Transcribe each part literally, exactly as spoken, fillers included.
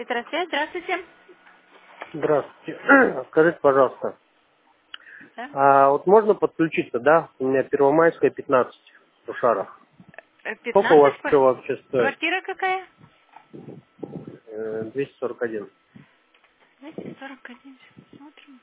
Петросвет, здравствуйте. Здравствуйте. Скажите, пожалуйста, Да? а вот можно подключиться, да? У меня Первомайская, пятнадцать в Шарах. Э, Сколько у вас пятнадцать, все вообще стоит? квартира какая? Э, двести сорок один. двести сорок один, смотрим.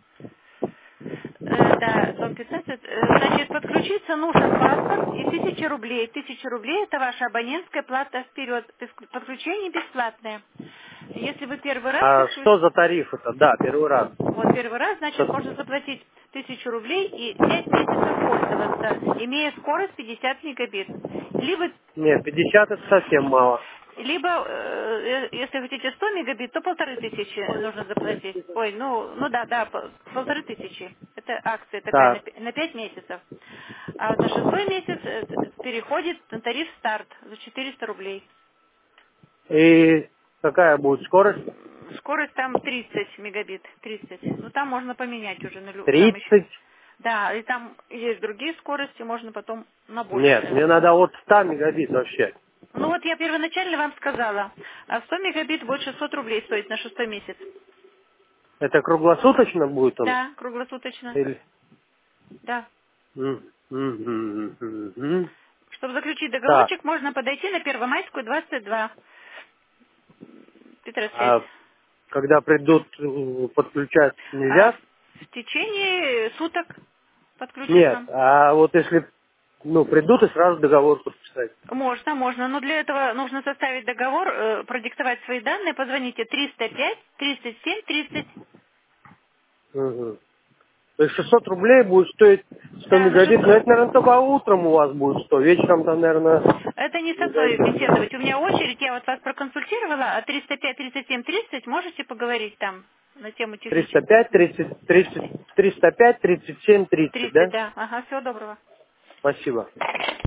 Э, да, дом пятнадцать. Э, Значит, подключиться нужен паспорт и тысяча рублей. Тысяча рублей это ваша абонентская плата вперед. Пис- Подключение бесплатное. Если вы первый раз А подключ- что за тариф это? Да, первый раз. вот первый раз, значит, Что- можно заплатить тысячу рублей и пять месяцев пользоваться, имея скорость пятьдесят мегабит. Либо Нет, пятьдесят это совсем мало. Либо, э, э, если хотите сто мегабит, то полторы тысячи нужно заплатить. Ой, ну, ну да, да, по- полторы тысячи. Это акция такая на, Так. пи- на пять месяцев. А вот на шестой месяц э, т- переходит на тариф старт за четыреста рублей. И какая будет скорость? М, Скорость там тридцать мегабит, тридцать. Ну, там можно поменять уже, на лю- там еще. тридцать? Да, и там есть другие скорости, можно потом на Нет, большее. мне надо от ста мегабит вообще. Ну вот я первоначально вам сказала, а сто мегабит будет шестьсот рублей стоить на шестой месяц. Это круглосуточно будет он? Да, круглосуточно. Или... Да. М, м, м, м, м. Чтобы заключить Так, договорчик, можно подойти на Первомайскую, двадцать два. Петросвет. а когда придут э, подключать А нельзя? в течение суток Нет, подключится. а вот если, ну, придут и сразу договор подписать. Можно, можно. Но для этого нужно составить договор, э, продиктовать свои данные. Позвоните триста пять тридцать семь тридцать. Мгм. То есть шестьсот рублей будет стоить сто Да, на мегабит, но шестьсот. это, наверное, только утром у вас будет сто, вечером там, наверное, Это не со не мной зайдет. беседовать. У меня очередь, я вот вас проконсультировала, а триста пять тридцать семь тридцать можете поговорить там на тему триста технических. пять, тридцать, тридцать, триста пять, тридцать семь, тридцать, тридцать, да? да. Ага, всего доброго. Спасибо.